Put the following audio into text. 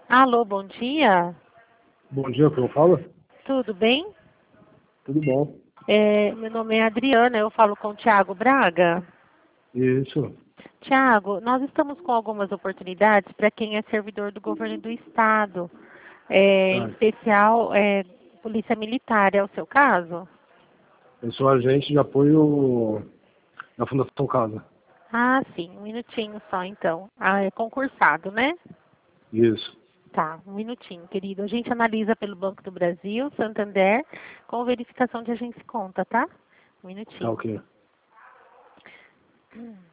Alô, bom dia. Bom dia, como fala? Tudo bem? Tudo bom. Meu nome é Adriana, eu falo com o Tiago Braga. Isso. Tiago, nós estamos com algumas oportunidades para quem é servidor do governo do Estado, em Ah, especial Polícia Militar. É o seu caso? eu sou agente de apoio da Fundação Casa. Ah, sim, um minutinho só então. Ah, é concursado, né? Isso. Tá, um minutinho, querido. A gente analisa pelo Banco do Brasil, Santander, com verificação de agência e conta, tá? Um Tá minutinho. ok.